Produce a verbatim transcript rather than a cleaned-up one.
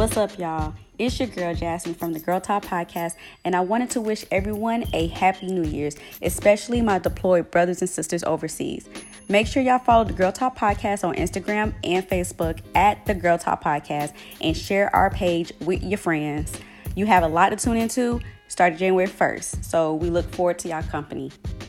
What's up, y'all? It's your girl Jasmine from the Girl Talk Podcast, and I wanted to wish everyone a happy New Year's, especially my deployed brothers and sisters overseas. Make sure y'all follow the Girl Talk Podcast on Instagram and Facebook at the Girl Talk Podcast and share our page with your friends. You have a lot to tune into starting January first, so we look forward to y'all company.